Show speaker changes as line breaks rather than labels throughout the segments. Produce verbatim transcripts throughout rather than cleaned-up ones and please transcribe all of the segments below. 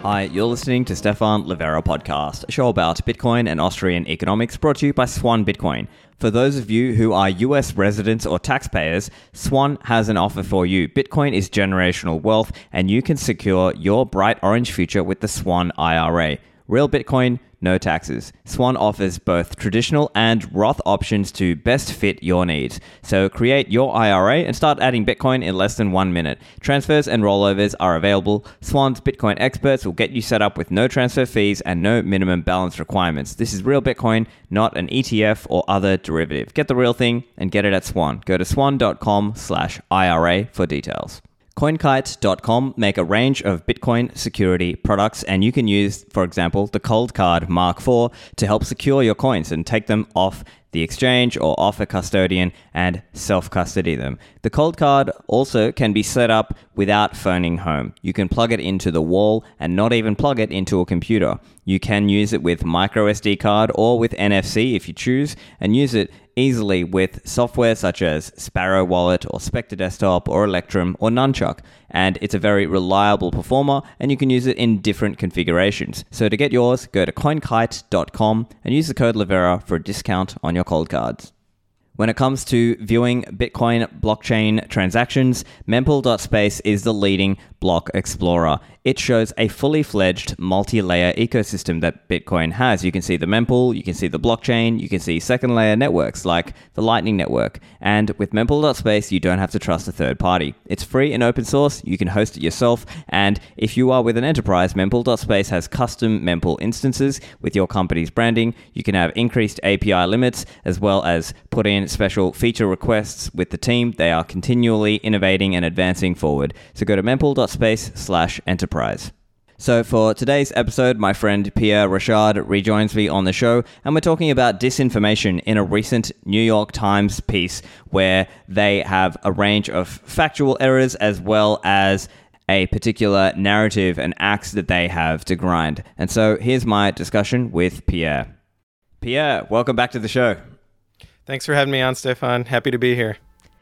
Hi, you're listening to Stefan Livera Podcast, a show about Bitcoin and Austrian economics brought to you by Swan Bitcoin. For those of you who are U S residents or taxpayers, Swan has an offer for you. Bitcoin is generational wealth, and you can secure your bright orange future with the Swan I R A. Real Bitcoin, no taxes. Swan offers both traditional and Roth options to best fit your needs. So create your I R A and start adding Bitcoin in less than one minute. Transfers and rollovers are available. Swan's Bitcoin experts will get you set up with no transfer fees and no minimum balance requirements. This is real Bitcoin, not an E T F or other derivative. Get the real thing and get it at Swan. Go to swan.com slash IRA for details. CoinKite dot com make a range of Bitcoin security products, and you can use, for example, the Cold Card Mark four to help secure your coins and take them off the exchange or off a custodian and self-custody them. The Cold Card also can be set up without phoning home. You can plug it into the wall and not even plug it into a computer. You can use it with micro S D card or with N F C if you choose, and use it easily with software such as Sparrow Wallet or Spectre Desktop or Electrum or Nunchuck. And it's a very reliable performer, and you can use it in different configurations. So to get yours, go to CoinKite dot com and use the code Livera for a discount on your cold cards. When it comes to viewing Bitcoin blockchain transactions, mempool dot space is the leading block explorer. It shows a fully fledged multi-layer ecosystem that Bitcoin has. You can see the mempool, you can see the blockchain, you can see second layer networks like the Lightning Network. And with mempool dot space, you don't have to trust a third party. It's free and open source, you can host it yourself, and if you are with an enterprise, mempool dot space has custom mempool instances with your company's branding. You can have increased A P I limits, as well as put in special feature requests with the team. They are continually innovating and advancing forward. So go to mempool dot space slash enterprise. So for today's episode, my friend Pierre Rochard rejoins me on the show, and we're talking about disinformation in a recent New York Times piece where they have a range of factual errors as well as a particular narrative and axe that they have to grind. And so here's my discussion with Pierre. Pierre, welcome back to the show.
Thanks for having me on, Stefan. Happy to be here.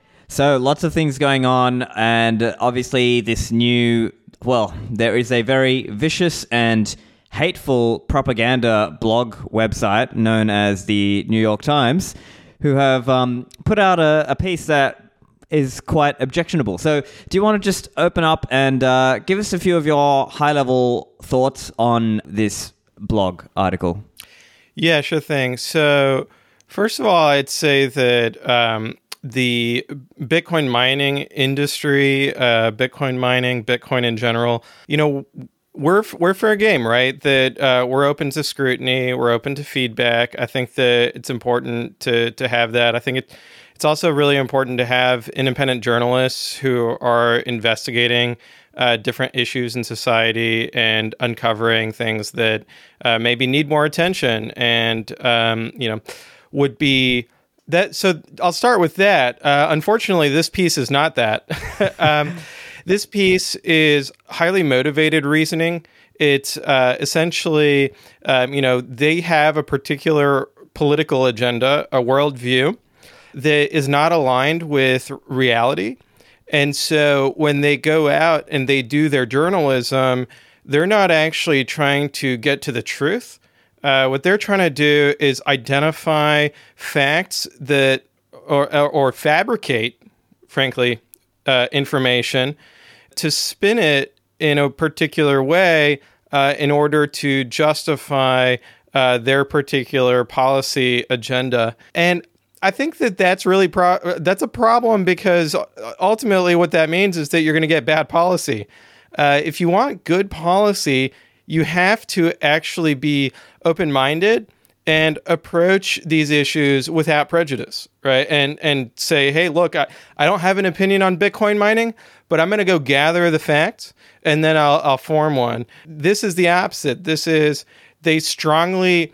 So lots of things going on, and obviously this new, well, there is a very vicious and hateful propaganda blog website known as the New York Times, who have um, put out a, a piece that is quite objectionable. So do you want to just open up and uh, give us a few of your high-level thoughts on this blog article?
Yeah, sure thing. So first of all, I'd say that um, the Bitcoin mining industry, uh, Bitcoin mining, Bitcoin in general, you know, we're we're fair game, right? That uh, we're open to scrutiny, we're open to feedback. I think that it's important to to have that. I think it it's also really important to have independent journalists who are investigating uh, different issues in society and uncovering things that uh, maybe need more attention and um, you know would be. That, so I'll start with that. Uh, unfortunately, this piece is not that. um, this piece is highly motivated reasoning. It's uh, essentially, um, you know, they have a particular political agenda, a worldview that is not aligned with reality. And so when they go out and they do their journalism, they're not actually trying to get to the truth. Uh, what they're trying to do is identify facts that, or or, or fabricate, frankly, uh, information to spin it in a particular way uh, in order to justify uh, their particular policy agenda. And I think that that's really pro- that's a problem, because ultimately what that means is that you're going to get bad policy. Uh, if you want good policy, you have to actually be open-minded and approach these issues without prejudice, right? And and say, hey, look, I, I don't have an opinion on Bitcoin mining, but I'm going to go gather the facts and then I'll I'll form one. This is the opposite. This is, they strongly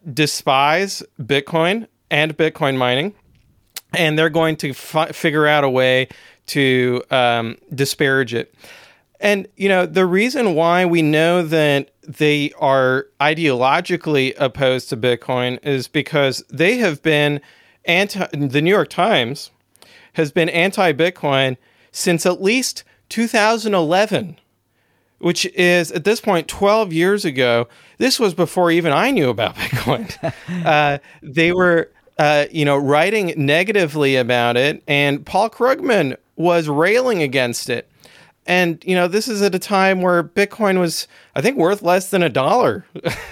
despise Bitcoin and Bitcoin mining, and they're going to fi- figure out a way to um, disparage it. And, you know, the reason why we know that they are ideologically opposed to Bitcoin is because they have been anti, the New York Times has been anti-Bitcoin since at least two thousand eleven, which is at this point twelve years ago. This was before even I knew about Bitcoin. uh, they were, uh, you know, writing negatively about it, and Paul Krugman was railing against it. And, you know, this is at a time where Bitcoin was, I think, worth less than a dollar.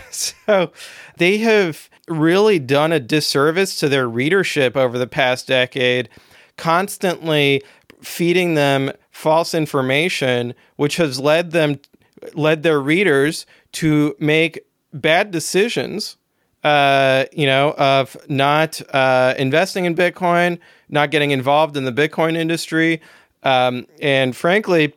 So they have really done a disservice to their readership over the past decade, constantly feeding them false information, which has led them, led their readers to make bad decisions, uh, you know, of not uh, investing in Bitcoin, not getting involved in the Bitcoin industry. Um, and frankly,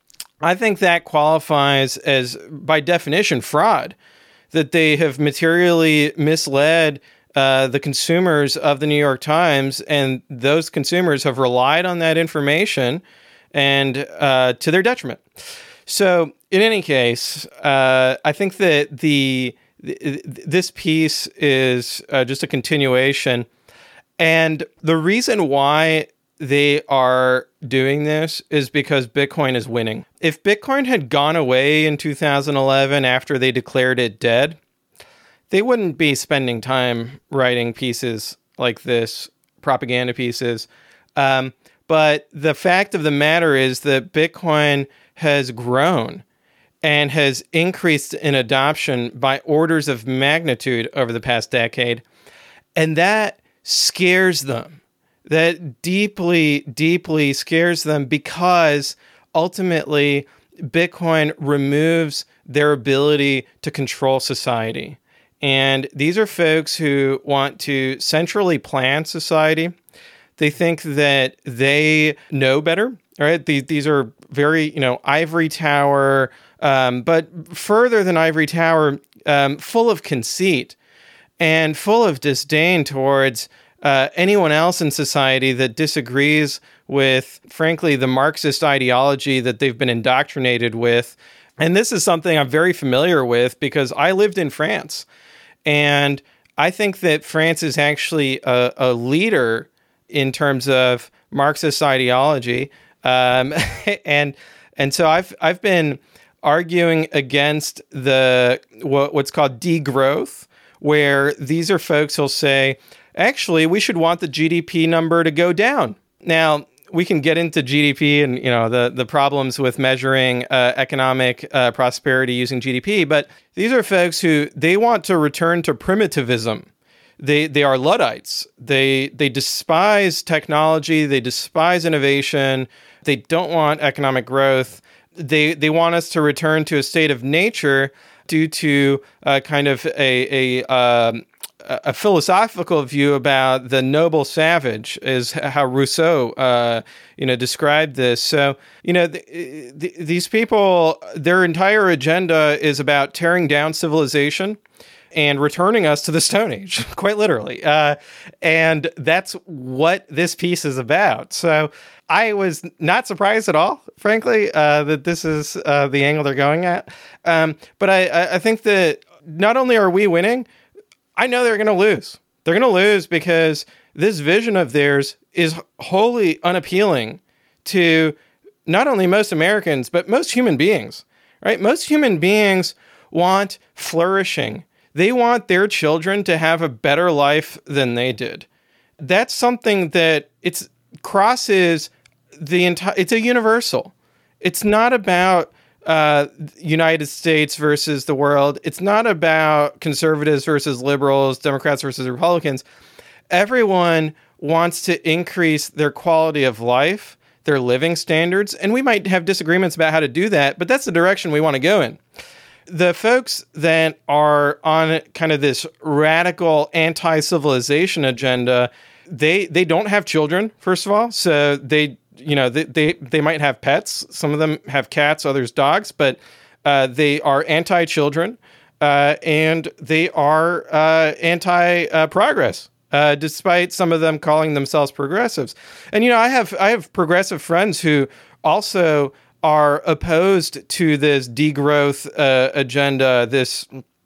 I think that qualifies as, by definition, fraud, that they have materially misled uh, the consumers of the New York Times, and those consumers have relied on that information and uh, to their detriment. So in any case, uh, I think that the, the this piece is uh, just a continuation. And the reason why they are doing this is because Bitcoin is winning. If Bitcoin had gone away in two thousand eleven after they declared it dead, they wouldn't be spending time writing pieces like this, propaganda pieces. Um, but the fact of the matter is that Bitcoin has grown and has increased in adoption by orders of magnitude over the past decade. And that scares them. That deeply, deeply scares them, because ultimately Bitcoin removes their ability to control society. And these are folks who want to centrally plan society. They think that they know better, right? These, these are very, you know, ivory tower, um, but further than ivory tower, um, full of conceit and full of disdain towards Uh, anyone else in society that disagrees with, frankly, the Marxist ideology that they've been indoctrinated with. And this is something I'm very familiar with because I lived in France. And I think that France is actually a, a leader in terms of Marxist ideology. Um, and and so I've I've been arguing against the what, what's called degrowth, where these are folks who'll say, actually, we should want the G D P number to go down. Now, we can get into G D P and, you know, the, the problems with measuring uh, economic uh, prosperity using G D P, but these are folks who, they want to return to primitivism. They they are Luddites. They they despise technology. They despise innovation. They don't want economic growth. They they want us to return to a state of nature due to uh, kind of a a um, a philosophical view about the noble savage, is how Rousseau, uh, you know, described this. So, you know, the, the, these people, their entire agenda is about tearing down civilization and returning us to the Stone Age, quite literally. Uh, and that's what this piece is about. So I was not surprised at all, frankly, uh, that this is uh, the angle they're going at. Um, but I, I think that not only are we winning, I know they're going to lose. They're going to lose because this vision of theirs is wholly unappealing to not only most Americans, but most human beings, right? Most human beings want flourishing. They want their children to have a better life than they did. That's something that it's crosses the entire, it's a universal. It's not about Uh, United States versus the world. It's not about conservatives versus liberals, Democrats versus Republicans. Everyone wants to increase their quality of life, their living standards, and we might have disagreements about how to do that, but that's the direction we want to go in. The folks that are on kind of this radical anti-civilization agenda, they they don't have children, first of all, so they You know, they, they they might have pets. Some of them have cats, others dogs, but uh, they are anti-children, uh, and they are uh, anti-progress, uh, despite some of them calling themselves progressives. And you know, I have I have progressive friends who also are opposed to this degrowth uh, agenda, this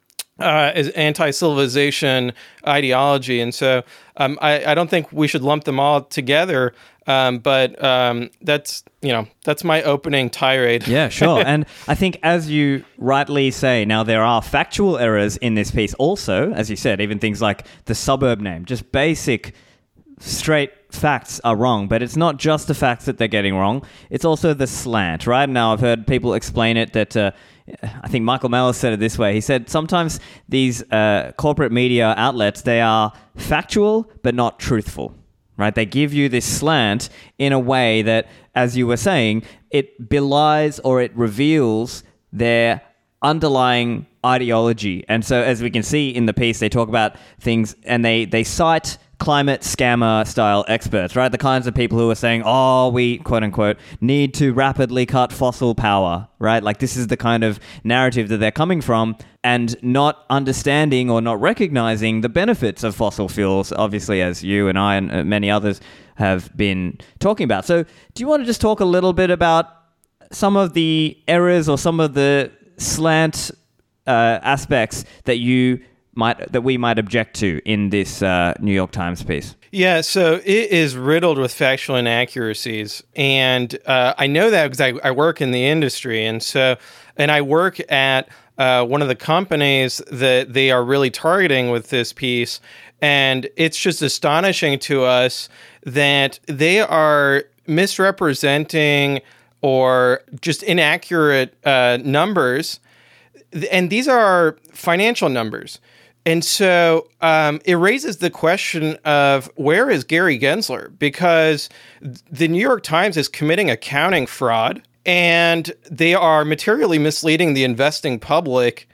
uh, as anti-civilization ideology. And so um, I, I don't think we should lump them all together. Um, but um, that's, you know, that's my opening tirade.
Yeah, sure. And I think, as you rightly say, now there are factual errors in this piece also, as you said, even things like the suburb name, just basic straight facts are wrong, but it's not just the facts that they're getting wrong. It's also the slant, right? Now, I've heard people explain it that, uh, I think Michael Mellis said it this way. He said sometimes these uh, corporate media outlets, they are factual, but not truthful, right? They give you this slant in a way that, as you were saying, it belies or it reveals their underlying ideology. And so, as we can see in the piece, they talk about things and they, they cite climate scammer style experts, right? The kinds of people who are saying, oh, we, quote unquote, need to rapidly cut fossil power, right? Like, this is the kind of narrative that they're coming from, and not understanding or not recognizing the benefits of fossil fuels, obviously, as you and I and many others have been talking about. So do you want to just talk a little bit about some of the errors or some of the slant uh, aspects that you might that we might object to in this uh, New York Times piece?
Yeah, so it is riddled with factual inaccuracies, and uh, I know that because I, I work in the industry, and so and I work at uh, one of the companies that they are really targeting with this piece, and it's just astonishing to us that they are misrepresenting or just inaccurate uh, numbers, and these are financial numbers. And so um, it raises the question of, where is Gary Gensler? Because the New York Times is committing accounting fraud, and they are materially misleading the investing public.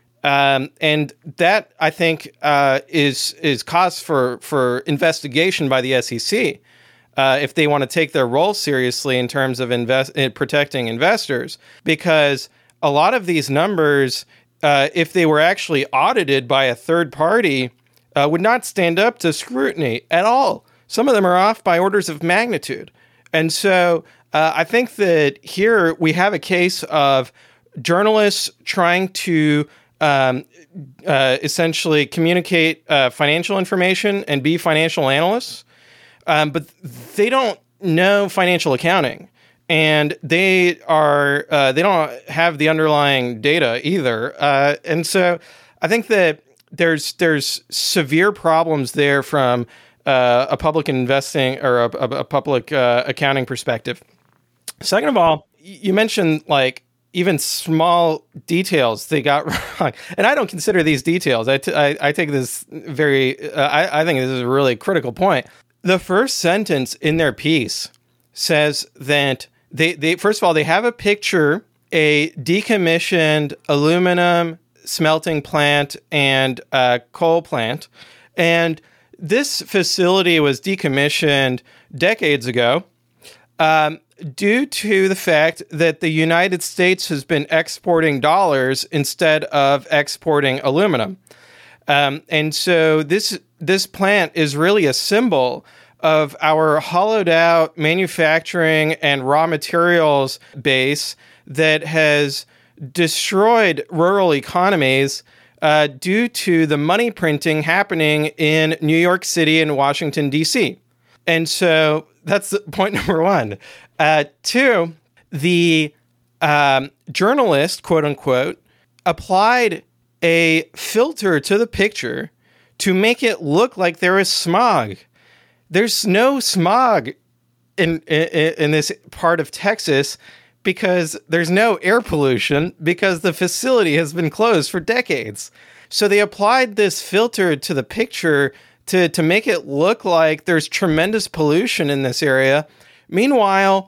Um, and that, I think, uh, is is cause for, for investigation by the S E C uh, if they want to take their role seriously in terms of invest in protecting investors. Because a lot of these numbers, Uh, if they were actually audited by a third party, uh, would not stand up to scrutiny at all. Some of them are off by orders of magnitude. And so uh, I think that here we have a case of journalists trying to um, uh, essentially communicate uh, financial information and be financial analysts, um, but they don't know financial accounting. And they are uh, they don't have the underlying data either, uh, and so I think that there's there's severe problems there from uh, a public investing or a, a, a public uh, accounting perspective. Second of all, you mentioned like even small details they got wrong, and I don't consider these details. I, t- I, I take this very uh, I, I think this is a really critical point. The first sentence in their piece says that They, they first of all, they have a picture, a decommissioned aluminum smelting plant and uh, coal plant. And this facility was decommissioned decades ago um, due to the fact that the United States has been exporting dollars instead of exporting aluminum. Um, and so this this plant is really a symbol of our hollowed out manufacturing and raw materials base that has destroyed rural economies uh, due to the money printing happening in New York City and Washington, D C. And so that's point number one. Uh, two, the um, journalist, quote unquote, applied a filter to the picture to make it look like there is smog. There's no smog in, in in this part of Texas because there's no air pollution because the facility has been closed for decades. So they applied this filter to the picture to, to make it look like there's tremendous pollution in this area. Meanwhile,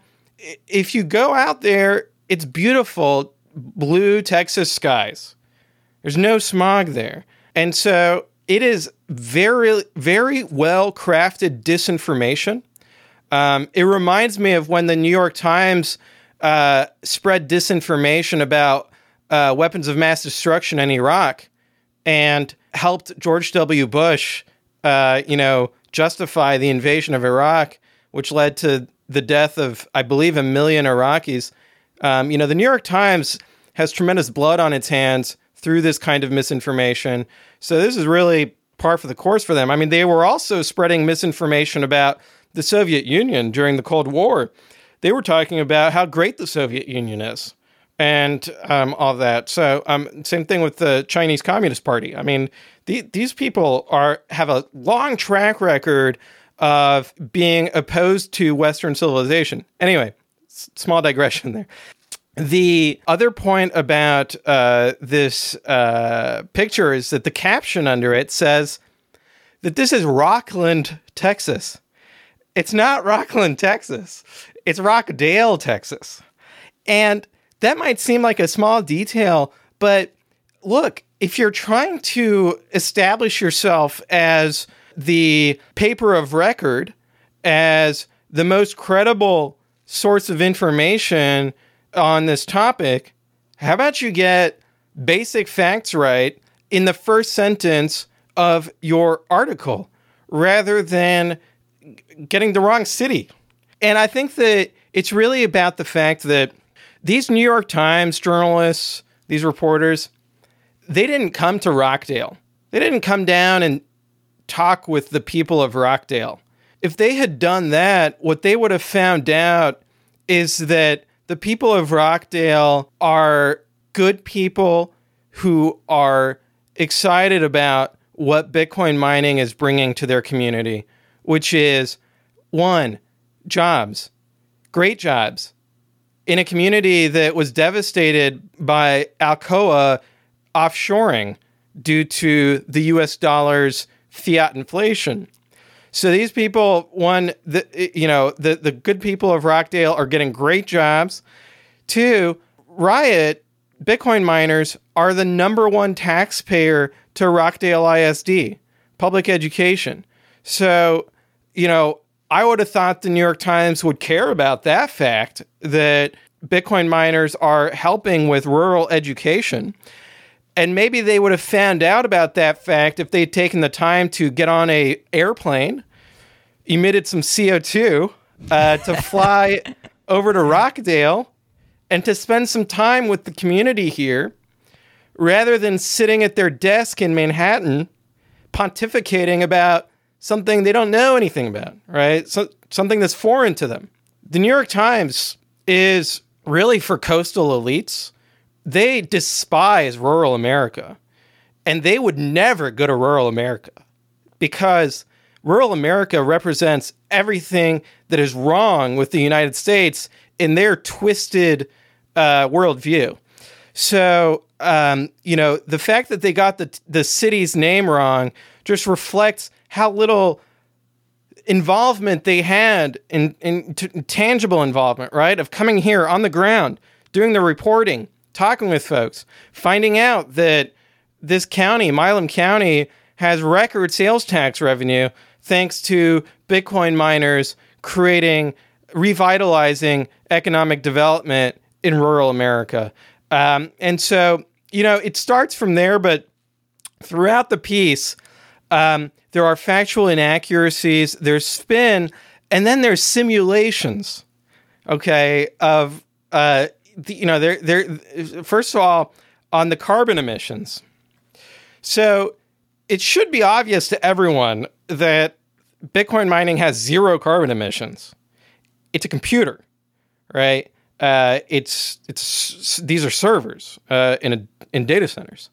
if you go out there, it's beautiful blue Texas skies. There's no smog there. And so it is very, very well-crafted disinformation. Um, it reminds me of when the New York Times uh, spread disinformation about uh, weapons of mass destruction in Iraq and helped George W. Bush, uh, you know, justify the invasion of Iraq, which led to the death of, I believe, a million Iraqis. Um, you know, the New York Times has tremendous blood on its hands through this kind of misinformation. So this is really par for the course for them. I mean, they were also spreading misinformation about the Soviet Union during the Cold War. They were talking about how great the Soviet Union is and um, all that. So um, same thing with the Chinese Communist Party. I mean, the, these people are have a long track record of being opposed to Western civilization. Anyway, s- small digression there. The other point about uh, this uh, picture is that the caption under it says that this is Rockland, Texas. It's not Rockland, Texas. It's Rockdale, Texas. And that might seem like a small detail, but look, if you're trying to establish yourself as the paper of record, as the most credible source of information on this topic, how about you get basic facts right in the first sentence of your article rather than getting the wrong city? And I think that it's really about the fact that these New York Times journalists, these reporters, they didn't come to Rockdale. They didn't come down and talk with the people of Rockdale. If they had done that, what they would have found out is that the people of Rockdale are good people who are excited about what Bitcoin mining is bringing to their community, which is, one, jobs, great jobs, in a community that was devastated by Alcoa offshoring due to the U S dollar's fiat inflation. So these people, one, the, you know, the, the good people of Rockdale are getting great jobs. Two, Riot, Bitcoin miners, are the number one taxpayer to Rockdale I S D, public education. So, you know, I would have thought the New York Times would care about that fact, that Bitcoin miners are helping with rural education. And maybe they would have found out about that fact if they'd taken the time to get on a airplane, emitted some C O two, uh, to fly over to Rockdale and to spend some time with the community here, rather than sitting at their desk in Manhattan pontificating about something they don't know anything about, right? So, something that's foreign to them. The New York Times is really for coastal elites. They despise rural America, and they would never go to rural America because rural America represents everything that is wrong with the United States in their twisted uh, worldview. So, um, you know, the fact that they got the the city's name wrong just reflects how little involvement they had in, in t- tangible involvement, right? Of coming here on the ground, doing the reporting, talking with folks, finding out that this county, Milam County, has record sales tax revenue thanks to Bitcoin miners creating, revitalizing economic development in rural America. Um, and so, you know, it starts from there, but throughout the piece, um, there are factual inaccuracies, there's spin, and then there's simulations, okay, of, uh, the, you know, they're, they're, first of all, on the carbon emissions. So it should be obvious to everyone that Bitcoin mining has zero carbon emissions. It's a computer, right? Uh, it's it's these are servers uh, in a, in data centers.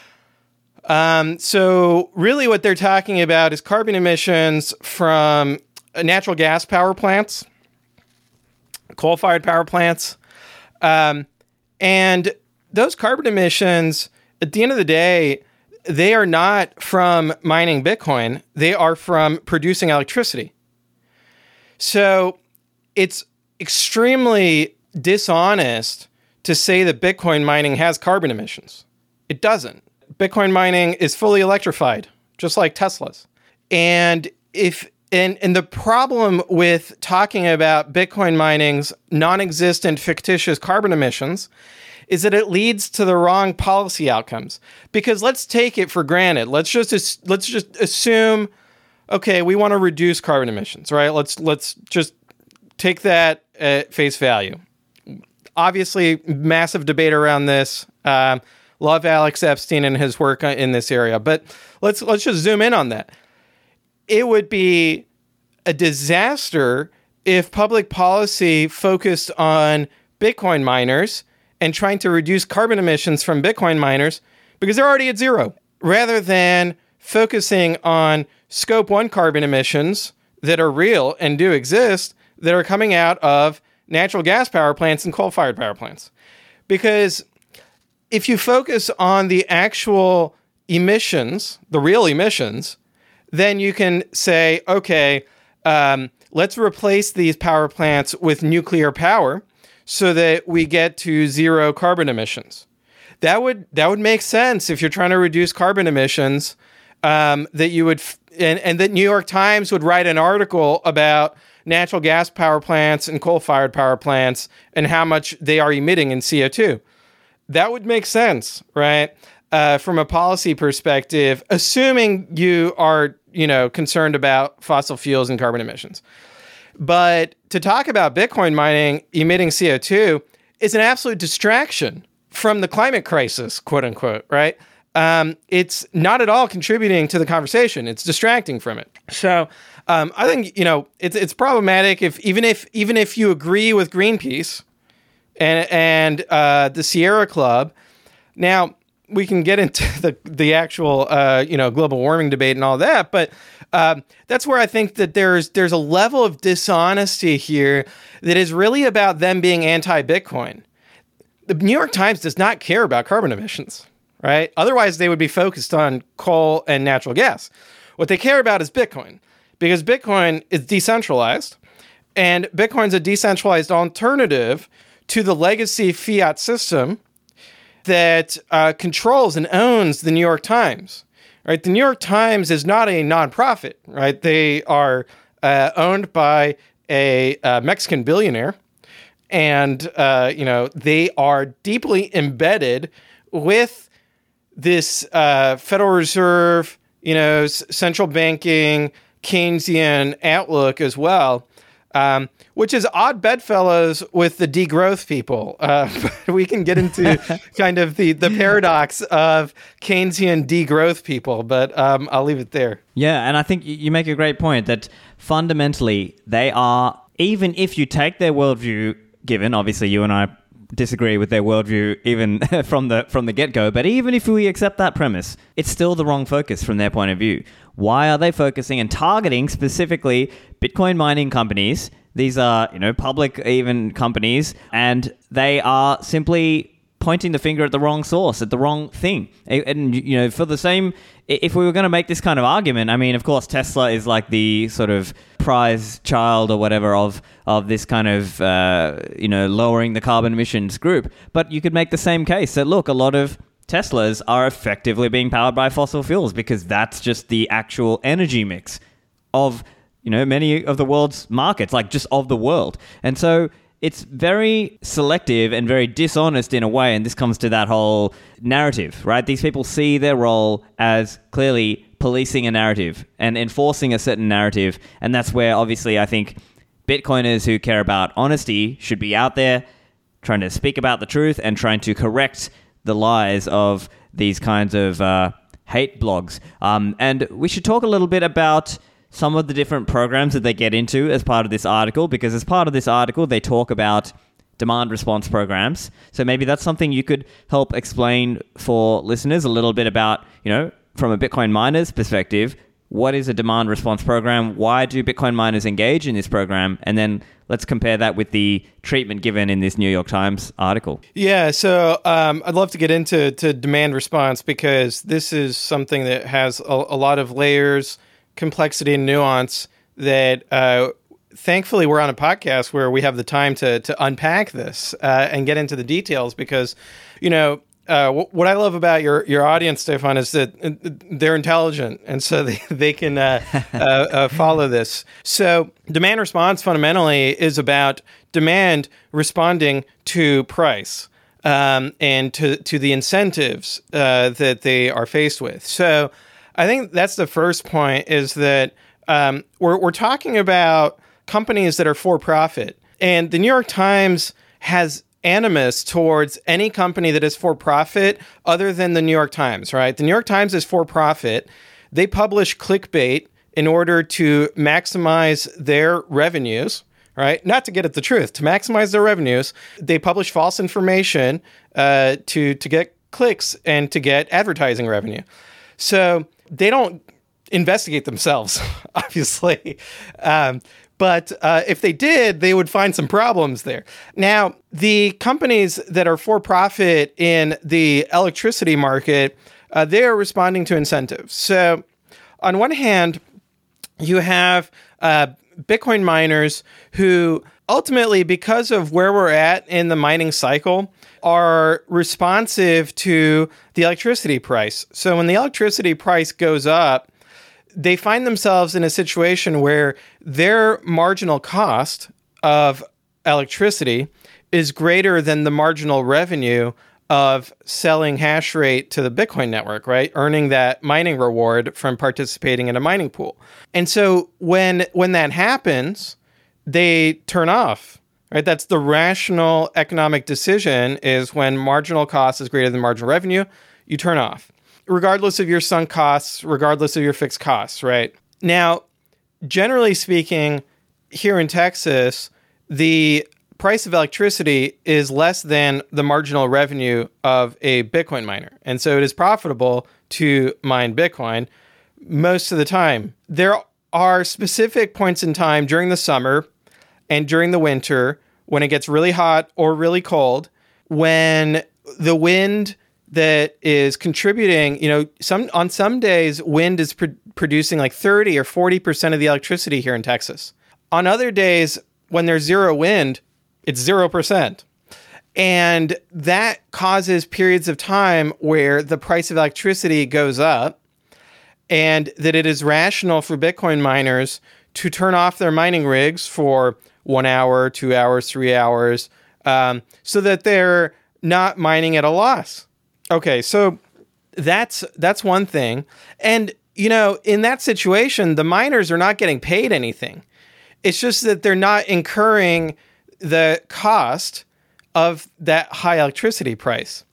Um, so really, what they're talking about is carbon emissions from natural gas power plants, coal-fired power plants, um, and those carbon emissions, at the end of the day, they are not from mining Bitcoin. They are from producing electricity. So it's extremely dishonest to say that Bitcoin mining has carbon emissions. It doesn't. Bitcoin mining is fully electrified, just like Tesla's. And if and, and the problem with talking about Bitcoin mining's non-existent fictitious carbon emissions is that it leads to the wrong policy outcomes. Because let's take it for granted. Let's just let's just assume, okay, we want to reduce carbon emissions, right? Let's let's just take that at face value. Obviously, massive debate around this. Um, Love Alex Epstein and his work in this area. But let's let's just zoom in on that. It would be a disaster if public policy focused on Bitcoin miners and trying to reduce carbon emissions from Bitcoin miners because they're already at zero, rather than focusing on scope one carbon emissions that are real and do exist that are coming out of natural gas power plants and coal-fired power plants. Because if you focus on the actual emissions, the real emissions, then you can say, okay, um, let's replace these power plants with nuclear power so that we get to zero carbon emissions. That would that would make sense if you're trying to reduce carbon emissions. Um, that you would, f- and, and that New York Times would write an article about natural gas power plants and coal-fired power plants and how much they are emitting in C O two. That would make sense, right? Uh, from a policy perspective, assuming you are, you know, concerned about fossil fuels and carbon emissions. But to talk about Bitcoin mining emitting C O two is an absolute distraction from the climate crisis, quote unquote, right? Um, it's not at all contributing to the conversation. It's distracting from it. So um, I think, you know, it's it's problematic if even if even if you agree with Greenpeace and and uh, the Sierra Club. Now we can get into the the actual uh, you know global warming debate and all that, but um, that's where I think that there's there's a level of dishonesty here that is really about them being anti-Bitcoin. The New York Times does not care about carbon emissions. Right? Otherwise, they would be focused on coal and natural gas. What they care about is Bitcoin, because Bitcoin is decentralized, and Bitcoin's a decentralized alternative to the legacy fiat system that uh, controls and owns the New York Times. Right? The New York Times is not a nonprofit. Right? They are uh, owned by a uh, Mexican billionaire, and uh, you know they are deeply embedded with this uh, Federal Reserve, you know, s- central banking, Keynesian outlook as well, um, which is odd bedfellows with the degrowth people. Uh, we can get into kind of the, the paradox of Keynesian degrowth people, but um, I'll leave it there.
Yeah, and I think you make a great point that fundamentally they are, even if you take their worldview, given obviously you and I disagree with their worldview even from the from the get-go, but even if we accept that premise, it's still the wrong focus from their point of view. Why are they focusing and targeting specifically Bitcoin mining companies? These are, you know, public even companies, and they are simply pointing the finger at the wrong source, at the wrong thing. And, you know, for the same, if we were going to make this kind of argument, I mean, of course, Tesla is like the sort of prize child or whatever of of this kind of, uh, you know, lowering the carbon emissions group. But you could make the same case that, look, a lot of Teslas are effectively being powered by fossil fuels because that's just the actual energy mix of, you know, many of the world's markets, like just of the world. And so it's very selective and very dishonest in a way, and this comes to that whole narrative, right? These people see their role as clearly policing a narrative and enforcing a certain narrative, and that's where obviously I think Bitcoiners who care about honesty should be out there trying to speak about the truth and trying to correct the lies of these kinds of uh, hate blogs. Um, and we should talk a little bit about some of the different programs that they get into as part of this article, because as part of this article, they talk about demand response programs. So maybe that's something you could help explain for listeners a little bit about, you know, from a Bitcoin miner's perspective, what is a demand response program? Why do Bitcoin miners engage in this program? And then let's compare that with the treatment given in this New York Times article.
Yeah, so um, I'd love to get into to demand response, because this is something that has a, a lot of layers, complexity, and nuance that uh, thankfully we're on a podcast where we have the time to to unpack this uh, and get into the details, because, you know, uh, w- what I love about your, your audience, Stefan, is that they're intelligent, and so they, they can uh, uh, uh, follow this. So demand response fundamentally is about demand responding to price um, and to, to the incentives uh, that they are faced with. So I think that's the first point, is that um, we're we're talking about companies that are for profit, and the New York Times has animus towards any company that is for profit other than the New York Times, right? The New York Times is for profit. They publish clickbait in order to maximize their revenues, right? Not to get at the truth, to maximize their revenues. They publish false information uh, to, to get clicks and to get advertising revenue. So they don't investigate themselves, obviously. Um, but uh, if they did, they would find some problems there. Now, the companies that are for profit in the electricity market, uh, they are responding to incentives. So on one hand, you have uh, Bitcoin miners who ultimately, because of where we're at in the mining cycle, are responsive to the electricity price. So when the electricity price goes up, they find themselves in a situation where their marginal cost of electricity is greater than the marginal revenue of selling hash rate to the Bitcoin network, right? Earning that mining reward from participating in a mining pool. And so when when that happens, they turn off, right? That's the rational economic decision, is when marginal cost is greater than marginal revenue, you turn off, regardless of your sunk costs, regardless of your fixed costs, right? Now, generally speaking, here in Texas, the price of electricity is less than the marginal revenue of a Bitcoin miner. And so it is profitable to mine Bitcoin most of the time. There are specific points in time during the summer and during the winter when it gets really hot or really cold, when the wind that is contributing, you know, some on some days, wind is pro- producing like thirty or forty percent of the electricity here in Texas. On other days, when there's zero wind, it's zero percent. And that causes periods of time where the price of electricity goes up, and that it is rational for Bitcoin miners to turn off their mining rigs for one hour, two hours, three hours, um, so that they're not mining at a loss. Okay, so that's that's one thing. And, you know, in that situation, the miners are not getting paid anything. It's just that they're not incurring the cost of that high electricity price.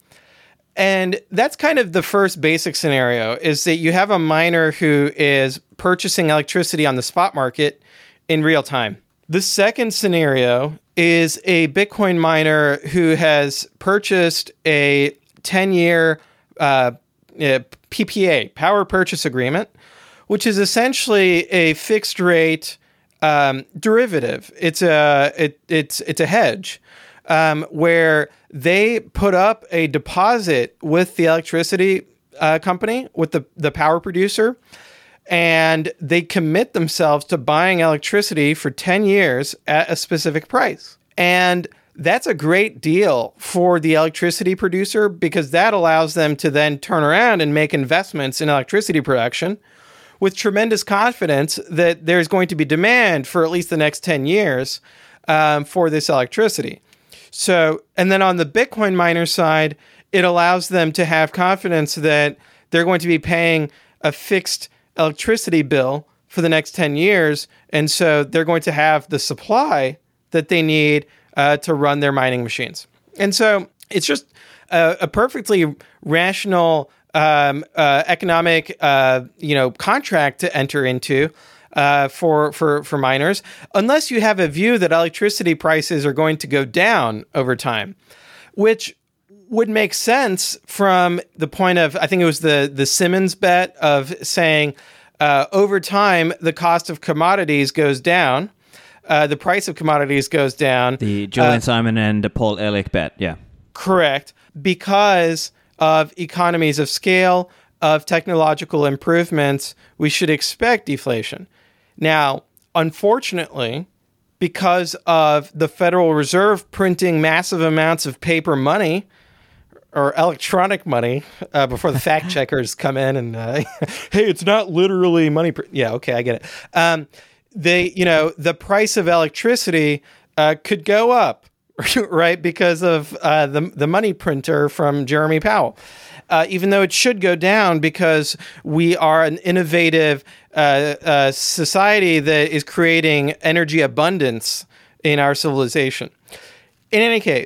And that's kind of the first basic scenario, is that you have a miner who is purchasing electricity on the spot market in real time. The second scenario is a Bitcoin miner who has purchased a ten-year uh, uh, P P A, power purchase agreement, which is essentially a fixed rate um, derivative. It's a it, it's it's a hedge um, where they put up a deposit with the electricity uh, company, with the, the power producer, and they commit themselves to buying electricity for ten years at a specific price. And that's a great deal for the electricity producer, because that allows them to then turn around and make investments in electricity production with tremendous confidence that there's going to be demand for at least the next ten years um, for this electricity. So, and then on the Bitcoin miner side, it allows them to have confidence that they're going to be paying a fixed electricity bill for the next ten years. And so they're going to have the supply that they need uh, to run their mining machines. And so it's just a, a perfectly rational um, uh, economic, uh, you know, contract to enter into uh, for, for, for miners, unless you have a view that electricity prices are going to go down over time, which would make sense from the point of, I think it was the, the Simmons bet of saying, uh, over time, the cost of commodities goes down. Uh, the price of commodities goes down.
The Julian
uh,
Simon and Paul Ehrlich bet, yeah.
Correct. Because of economies of scale, of technological improvements, we should expect deflation. Now, unfortunately, because of the Federal Reserve printing massive amounts of paper money, or electronic money, uh, before the fact checkers come in and, uh, hey, it's not literally money. Pr-. Yeah, okay, I get it. Um, they, you know, the price of electricity uh, could go up, right, because of uh, the the money printer from Jeremy Powell, uh, even though it should go down because we are an innovative uh, uh, society that is creating energy abundance in our civilization. In any case,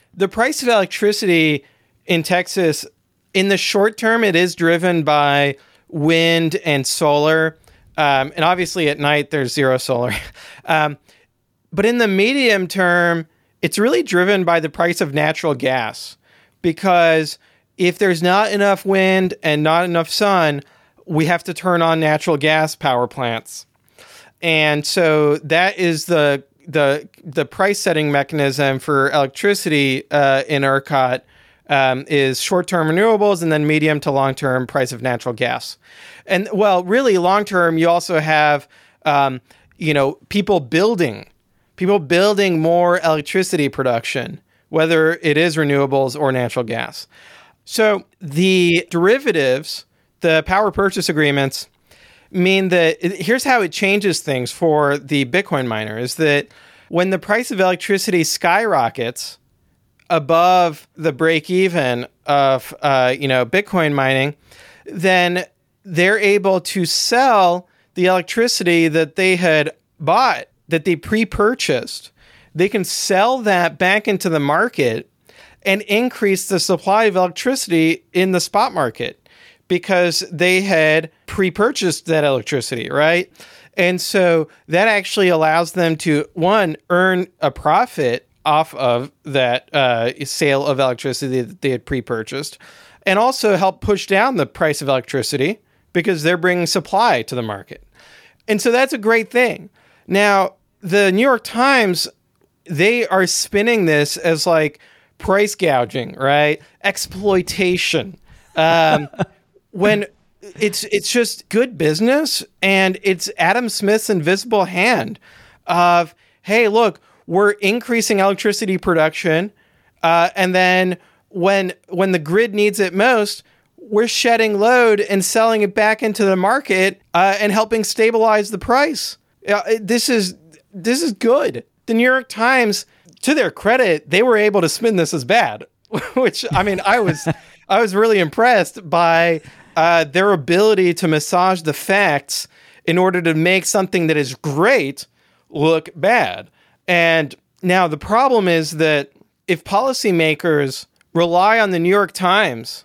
the price of electricity in Texas, in the short term, it is driven by wind and solar. Um, and obviously at night, there's zero solar. um, but in the medium term, it's really driven by the price of natural gas. Because if there's not enough wind and not enough sun, we have to turn on natural gas power plants. And so that is the the the price setting mechanism for electricity uh, in ERCOT um, is short-term renewables and then medium to long-term price of natural gas. And well, really long-term, you also have um, you know people building people building more electricity production, whether it is renewables or natural gas. So the derivatives, the power purchase agreements, mean that here's how it changes things for the Bitcoin miner is that when the price of electricity skyrockets above the break even of uh, you know Bitcoin mining, then they're able to sell the electricity that they had bought, that they pre-purchased. They can sell that back into the market and increase the supply of electricity in the spot market because they had pre-purchased that electricity, right? And so that actually allows them to, one, earn a profit off of that uh, sale of electricity that they had pre-purchased, and also help push down the price of electricity because they're bringing supply to the market. And so that's a great thing. Now, the New York Times, they are spinning this as like price gouging, right? Exploitation. Um, when it's it's just good business, and it's Adam Smith's invisible hand of, hey, look, we're increasing electricity production, uh, and then when when the grid needs it most, we're shedding load and selling it back into the market uh, and helping stabilize the price. Uh, this is this is good. The New York Times, to their credit, they were able to spin this as bad, which, I mean, I was I was really impressed by uh, their ability to massage the facts in order to make something that is great look bad. And now the problem is that if policymakers rely on the New York Times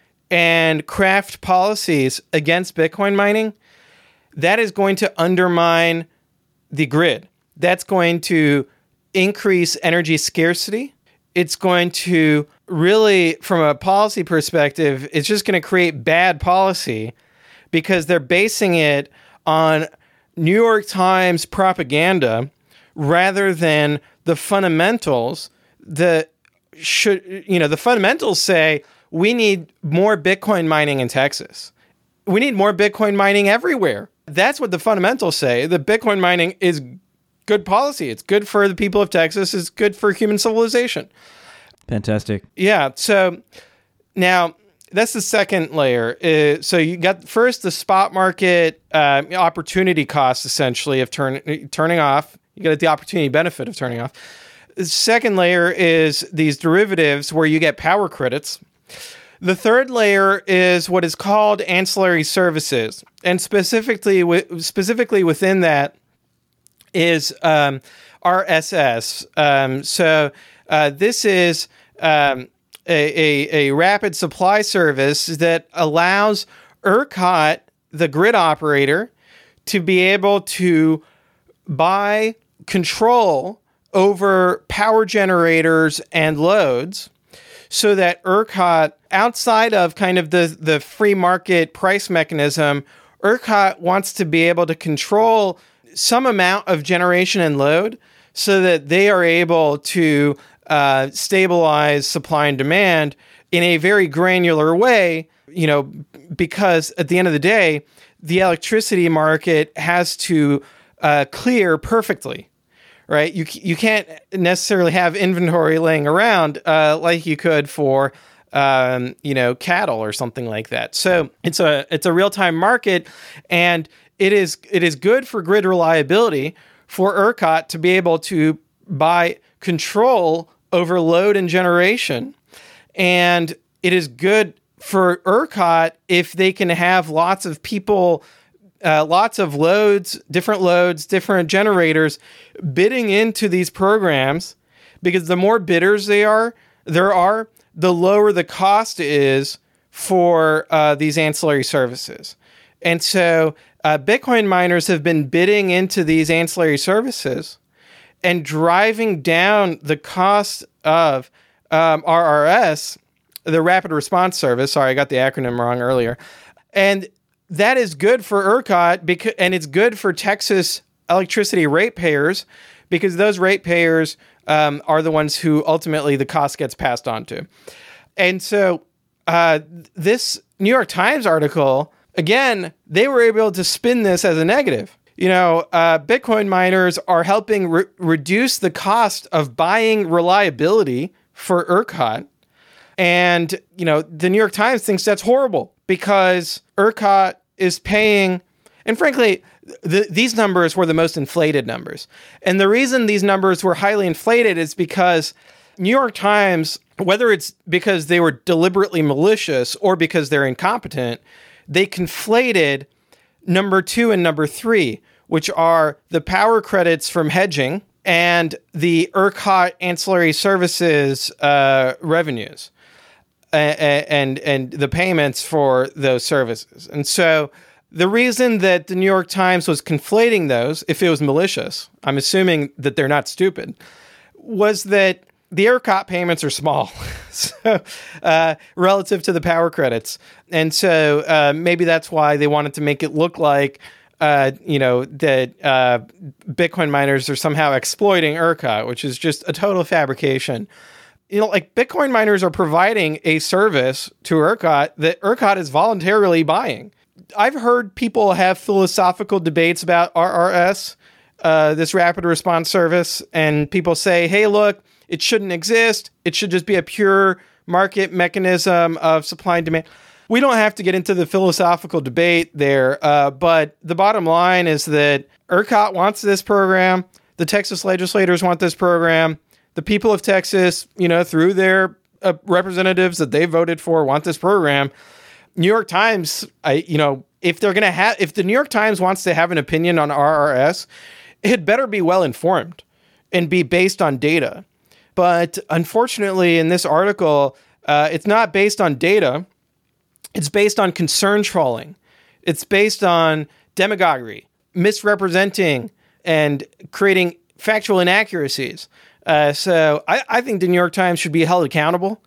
and craft policies against Bitcoin mining, that is going to undermine the grid. That's going to increase energy scarcity. It's going to really, from a policy perspective, it's just going to create bad policy because they're basing it on New York Times propaganda rather than the fundamentals that should, you know, the fundamentals say we need more Bitcoin mining in Texas. We need more Bitcoin mining everywhere. That's what the fundamentals say. The Bitcoin mining is good policy. It's good for the people of Texas. It's good for human civilization.
Fantastic.
Yeah. So now that's the second layer. Uh, so you got first the spot market uh, opportunity cost, essentially, of turn, turning off. You get the opportunity benefit of turning off. The second layer is these derivatives where you get power credits. The third layer is what is called ancillary services. And specifically, w- specifically within that is um, R S S. Um, so uh, this is um, a, a, a rapid supply service that allows ERCOT, the grid operator, to be able to buy control over power generators and loads so that ERCOT, outside of kind of the, the free market price mechanism, ERCOT wants to be able to control some amount of generation and load so that they are able to uh, stabilize supply and demand in a very granular way, you know, because at the end of the day, the electricity market has to uh, clear perfectly, right? You you can't necessarily have inventory laying around uh, like you could for um, you know, cattle or something like that. So it's a it's a real-time market, and it is it is good for grid reliability for ERCOT to be able to buy control over load and generation. And it is good for ERCOT if they can have lots of people, uh, lots of loads, different loads, different generators bidding into these programs, because the more bidders they are, there are, the lower the cost is for uh, these ancillary services. And so uh, Bitcoin miners have been bidding into these ancillary services and driving down the cost of um, R R S, the Rapid Response Service. Sorry, I got the acronym wrong earlier. And that is good for ERCOT, because, and it's good for Texas electricity ratepayers, because those ratepayers um, are the ones who ultimately the cost gets passed on to. And so uh, this New York Times article, again, they were able to spin this as a negative. You know, uh, Bitcoin miners are helping re- reduce the cost of buying reliability for ERCOT. And, you know, the New York Times thinks that's horrible because ERCOT is paying, and frankly, the, these numbers were the most inflated numbers. And the reason these numbers were highly inflated is because New York Times, whether it's because they were deliberately malicious or because they're incompetent, they conflated number two and number three, which are the power credits from hedging and the ERCOT ancillary services uh, revenues and, and and the payments for those services. And so the reason that the New York Times was conflating those, if it was malicious, I'm assuming that they're not stupid, was that the ERCOT payments are small so, uh, relative to the power credits. And so uh, maybe that's why they wanted to make it look like, uh, you know, that uh, Bitcoin miners are somehow exploiting ERCOT, which is just a total fabrication. You know, like Bitcoin miners are providing a service to ERCOT that ERCOT is voluntarily buying. I've heard people have philosophical debates about R R S, uh, this rapid response service, and people say, hey, look, it shouldn't exist. It should just be a pure market mechanism of supply and demand. We don't have to get into the philosophical debate there, uh, but the bottom line is that ERCOT wants this program. The Texas legislators want this program. The people of Texas, you know, through their uh, representatives that they voted for, want this program. New York Times, I, you know, if they're going to have, if the New York Times wants to have an opinion on R R S, it better be well informed and be based on data. But unfortunately, in this article, uh, it's not based on data. It's based on concern trolling. It's based on demagoguery, misrepresenting, and creating factual inaccuracies. Uh, so I, I think the New York Times should be held accountable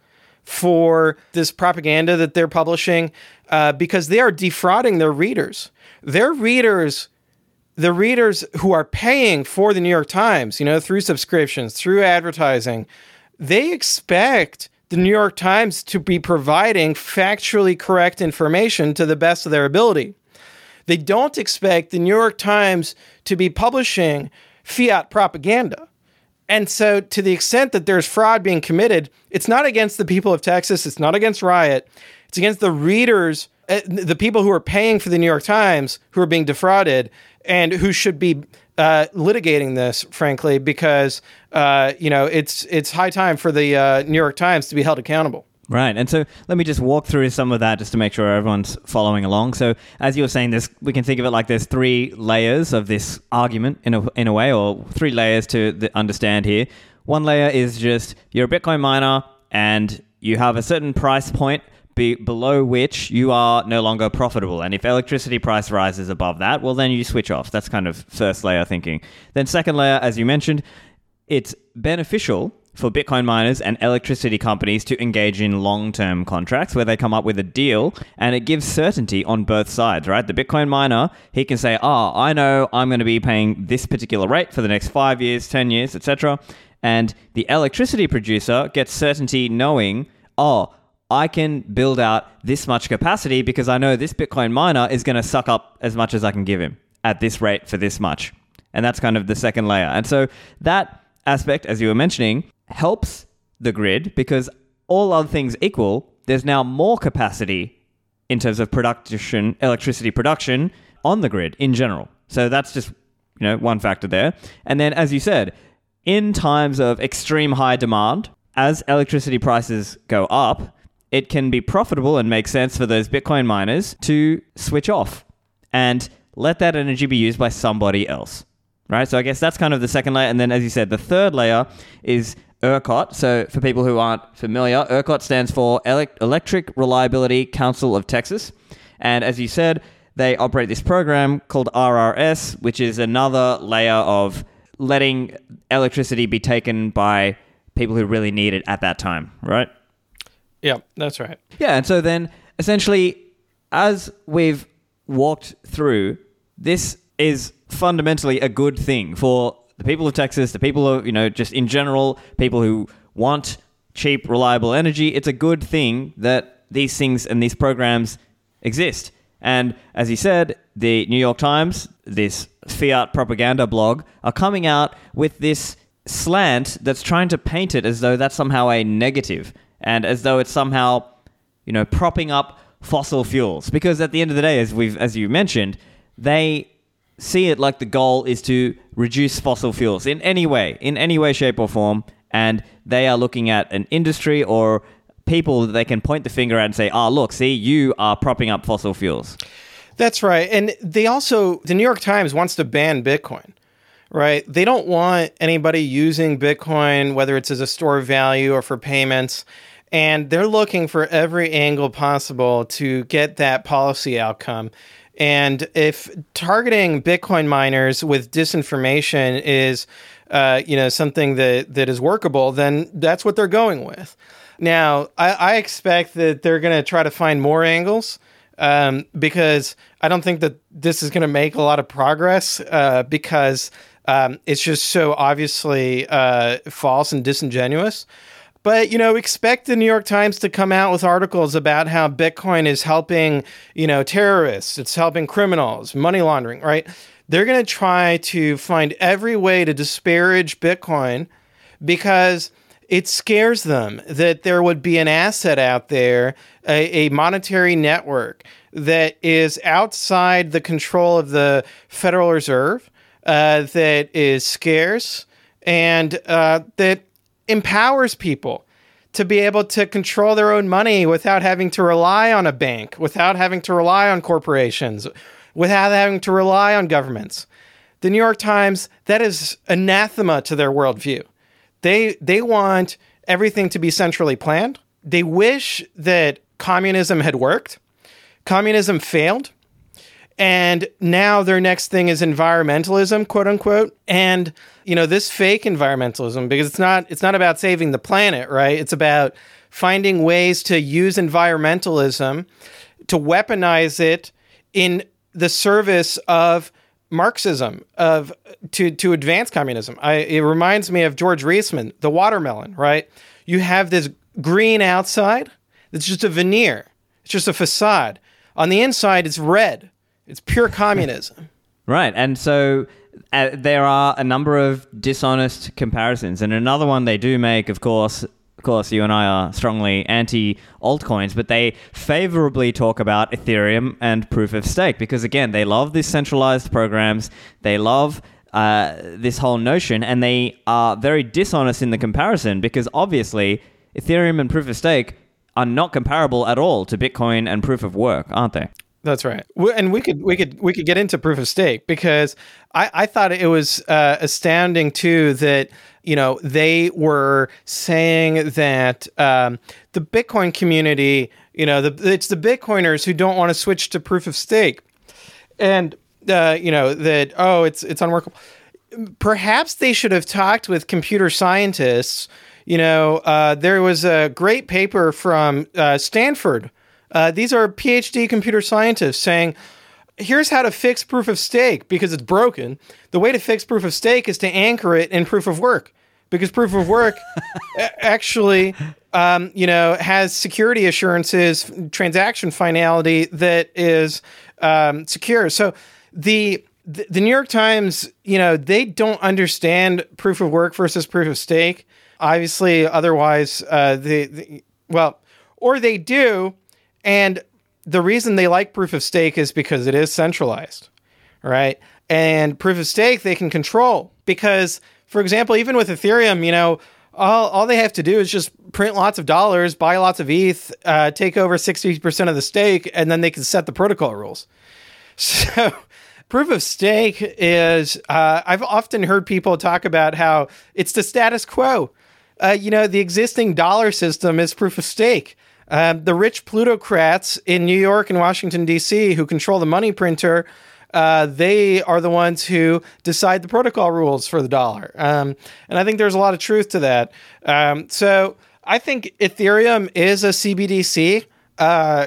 for this propaganda that they're publishing uh, because they are defrauding their readers. Their readers... The readers who are paying for the New York Times, you know, through subscriptions, through advertising, they expect the New York Times to be providing factually correct information to the best of their ability. They don't expect the New York Times to be publishing fiat propaganda. And so to the extent that there's fraud being committed, it's not against the people of Texas. It's not against Riot. It's against the readers, uh, the people who are paying for the New York Times, who are being defrauded, and who should be uh, litigating this, frankly, because uh, you know it's it's high time for the uh, New York Times to be held accountable.
Right, and so let me just walk through some of that just to make sure everyone's following along. So, as you were saying, this we can think of it like there's three layers of this argument in a in a way, or three layers to the, understand here. One layer is just you're a Bitcoin miner and you have a certain price point Be below which you are no longer profitable. And if electricity price rises above that, well, then you switch off. That's kind of first layer thinking. Then second layer, as you mentioned, it's beneficial for Bitcoin miners and electricity companies to engage in long-term contracts where they come up with a deal and it gives certainty on both sides, right? The Bitcoin miner, he can say, oh, I know I'm going to be paying this particular rate for the next five years, ten years, et cetera. And the electricity producer gets certainty knowing, oh, I can build out this much capacity because I know this Bitcoin miner is going to suck up as much as I can give him at this rate for this much. And that's kind of the second layer. And so that aspect, as you were mentioning, helps the grid because all other things equal, there's now more capacity in terms of production, electricity production on the grid in general. So that's just, you know, one factor there. And then, as you said, in times of extreme high demand, as electricity prices go up, it can be profitable and make sense for those Bitcoin miners to switch off and let that energy be used by somebody else, right? So I guess that's kind of the second layer. And then, as you said, the third layer is ERCOT. So for people who aren't familiar, ERCOT stands for Ele- Electric Reliability Council of Texas. And as you said, they operate this program called R R S, which is another layer of letting electricity be taken by people who really need it at that time, right?
Yeah, that's right.
Yeah, and so then essentially, as we've walked through, this is fundamentally a good thing for the people of Texas, the people of, you know, just in general, people who want cheap, reliable energy. It's a good thing that these things and these programs exist. And as you said, the New York Times, this fiat propaganda blog, are coming out with this slant that's trying to paint it as though that's somehow a negative and as though it's somehow, you know, propping up fossil fuels. Because at the end of the day, as we've, as you mentioned, they see it like the goal is to reduce fossil fuels in any way, in any way, shape or form. And they are looking at an industry or people that they can point the finger at and say, oh, look, see, you are propping up fossil fuels.
That's right. And they also, the New York Times wants to ban Bitcoin, right? They don't want anybody using Bitcoin, whether it's as a store of value or for payments. And they're looking for every angle possible to get that policy outcome. And if targeting Bitcoin miners with disinformation is, uh, you know, something that, that is workable, then that's what they're going with. Now, I, I expect that they're going to try to find more angles um, because I don't think that this is going to make a lot of progress uh, because um, it's just so obviously uh, false and disingenuous. But, you know, expect the New York Times to come out with articles about how Bitcoin is helping, you know, terrorists, it's helping criminals, money laundering, right? They're going to try to find every way to disparage Bitcoin because it scares them that there would be an asset out there, a, a monetary network that is outside the control of the Federal Reserve, uh, that is scarce, and uh, that empowers people to be able to control their own money without having to rely on a bank, without having to rely on corporations, without having to rely on governments. The New York Times, that is anathema to their worldview. They they want everything to be centrally planned. They wish that communism had worked. Communism failed. And now their next thing is environmentalism, quote unquote. And, you know, this fake environmentalism, because it's not it's not about saving the planet, right? It's about finding ways to use environmentalism, to weaponize it in the service of Marxism, of to to advance communism. I, it reminds me of George Reisman, the watermelon, right? You have this green outside. It's just a veneer. It's just a facade. On the inside, it's red. It's pure communism.
Right. And so uh, there are a number of dishonest comparisons. And another one they do make, of course, of course, you and I are strongly anti-altcoins, but they favorably talk about Ethereum and proof of stake because, again, they love these centralized programs. They love uh, this whole notion, and they are very dishonest in the comparison because, obviously, Ethereum and proof of stake are not comparable at all to Bitcoin and proof of work, aren't they?
That's right. And we could we could we could get into proof of stake because I, I thought it was uh, astounding too that, you know, they were saying that um, the Bitcoin community, you know, the, it's the Bitcoiners who don't want to switch to proof of stake, and uh, you know that oh it's it's unworkable. Perhaps they should have talked with computer scientists. You know, uh, there was a great paper from uh, Stanford. Uh, these are PhD computer scientists saying, here's how to fix proof of stake because it's broken. The way to fix proof of stake is to anchor it in proof of work because proof of work actually, um, you know, has security assurances, transaction finality that is um, secure. So the, the the New York Times, you know, they don't understand proof of work versus proof of stake. Obviously, otherwise, uh, the, the well, or they do. And the reason they like proof of stake is because it is centralized, right? And proof of stake they can control because, for example, even with Ethereum, you know, all, all they have to do is just print lots of dollars, buy lots of E T H, uh, take over sixty percent of the stake, and then they can set the protocol rules. So proof of stake is, uh, I've often heard people talk about how it's the status quo. uh, you know, the existing dollar system is proof of stake. Um, the rich plutocrats in New York and Washington, D C, who control the money printer, uh, they are the ones who decide the protocol rules for the dollar. Um, and I think there's a lot of truth to that. Um, so I think Ethereum is a C B D C, uh,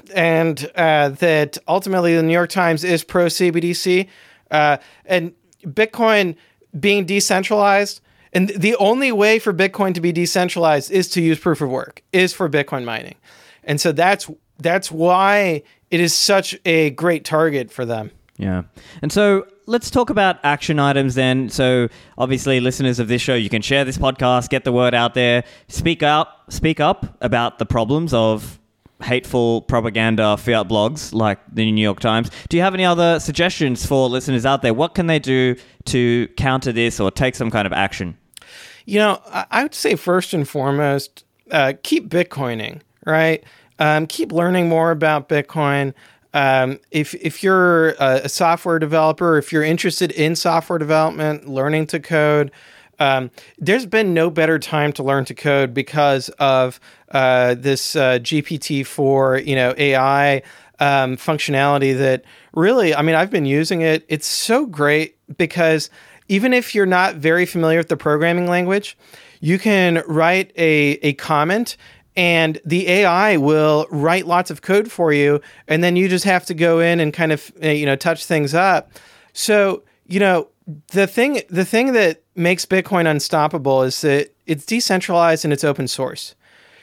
and uh, that ultimately the New York Times is pro-C B D C. Uh, and Bitcoin being decentralized, and the only way for Bitcoin to be decentralized is to use proof of work, is for Bitcoin mining. And so that's that's why it is such a great target for them.
Yeah. And so let's talk about action items then. So obviously, listeners of this show, you can share this podcast, get the word out there, speak up, speak up about the problems of hateful propaganda fiat blogs like the New York Times. Do you have any other suggestions for listeners out there? What can they do to counter this or take some kind of action?
You know, I would say first and foremost, uh, keep Bitcoining, right? Um, keep learning more about Bitcoin. Um, if if you're a, a software developer, if you're interested in software development, learning to code, um, there's been no better time to learn to code because of uh, this uh, G P T four, you know, A I um, functionality that really, I mean, I've been using it. It's so great because even if you're not very familiar with the programming language, you can write a, a comment and the A I will write lots of code for you. And then you just have to go in and kind of, you know, touch things up. So, you know, the thing, the thing that makes Bitcoin unstoppable is that it's decentralized and it's open source.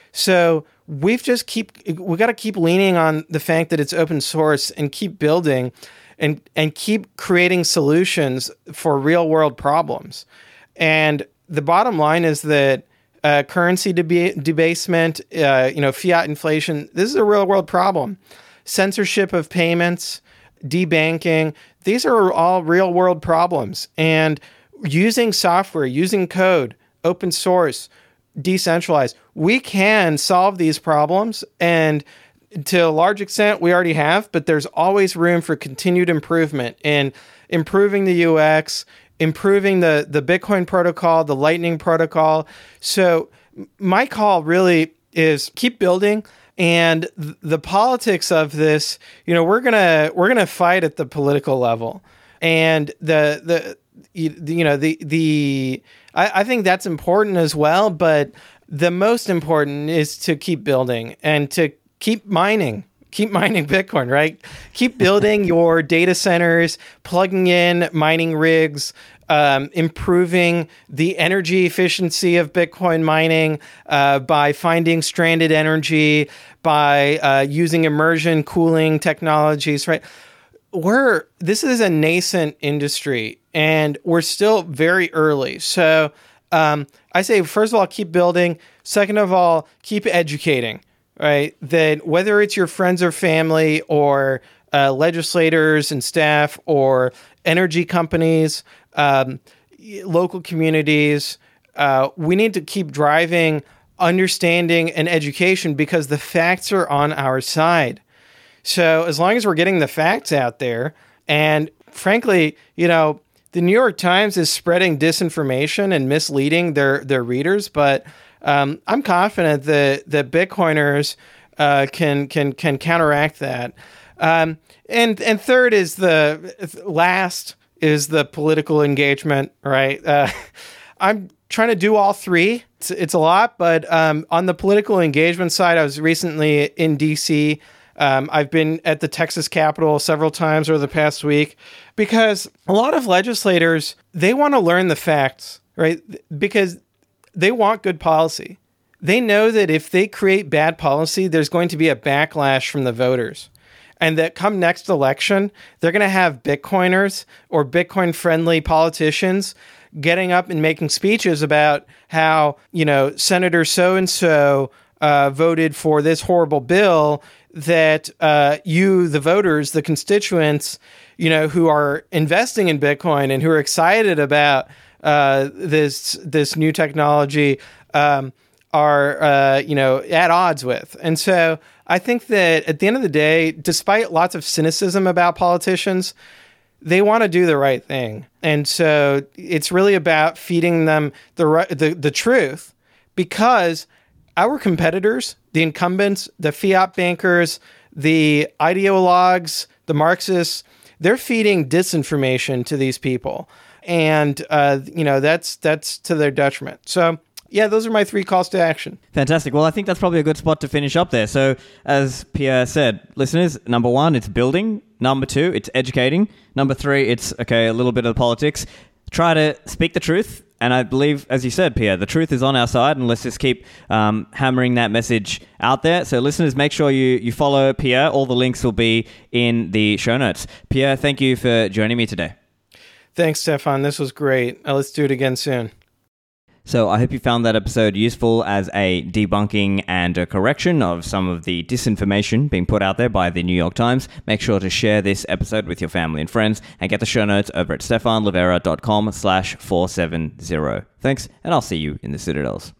So we've just keep, we got to keep leaning on the fact that it's open source and keep building and and keep creating solutions for real world problems. And the bottom line is that uh, currency deb- debasement, uh, you know, fiat inflation, this is a real world problem. Censorship of payments, debanking, these are all real world problems. And using software, using code, open source, decentralized, we can solve these problems. And to a large extent, we already have, but there's always room for continued improvement in improving the U X, improving the, the Bitcoin protocol, the Lightning protocol. So my call really is keep building. And th- the politics of this, you know, we're gonna we're gonna fight at the political level, and the the you, you know the the I, I think that's important as well. But the most important is to keep building and to keep mining, keep mining Bitcoin, right? Keep building your data centers, plugging in mining rigs, um, improving the energy efficiency of Bitcoin mining uh, by finding stranded energy, by uh, using immersion cooling technologies, right? We're this is a nascent industry and we're still very early. So um, I say, first of all, keep building. Second of all, keep educating. Right, that whether it's your friends or family or uh, legislators and staff or energy companies, um, local communities, uh, we need to keep driving understanding and education because the facts are on our side. So as long as we're getting the facts out there, and frankly, you know, the New York Times is spreading disinformation and misleading their their readers, but Um, I'm confident that that Bitcoiners uh, can can can counteract that. Um, and and third is the last is the political engagement. Right, uh, I'm trying to do all three. It's, it's a lot, but um, on the political engagement side, I was recently in D C. Um, I've been at the Texas Capitol several times over the past week because a lot of legislators, they want to learn the facts, right? Because they want good policy. They know that if they create bad policy, there's going to be a backlash from the voters. And that come next election, they're going to have Bitcoiners or Bitcoin-friendly politicians getting up and making speeches about how, you know, Senator so-and-so uh, voted for this horrible bill that uh, you, the voters, the constituents, you know, who are investing in Bitcoin and who are excited about Uh, this this new technology um, are uh, you know at odds with. And so I think that at the end of the day, despite lots of cynicism about politicians, they want to do the right thing. And so it's really about feeding them the the, the truth, because our competitors, the incumbents, the fiat bankers, the ideologues, the Marxists, they're feeding disinformation to these people. And, uh, you know, that's that's to their detriment. So, yeah, those are my three calls to action.
Fantastic. Well, I think that's probably a good spot to finish up there. So, as Pierre said, listeners, number one, it's building. Number two, it's educating. Number three, it's, okay, a little bit of politics. Try to speak the truth. And I believe, as you said, Pierre, the truth is on our side, and let's just keep um, hammering that message out there. So listeners, make sure you, you follow Pierre. All the links will be in the show notes. Pierre, thank you for joining me today.
Thanks, Stefan. This was great. Uh, let's do it again soon.
So I hope you found that episode useful as a debunking and a correction of some of the disinformation being put out there by the New York Times. Make sure to share this episode with your family and friends and get the show notes over at stefanlivera.com slash 470. Thanks, and I'll see you in the Citadels.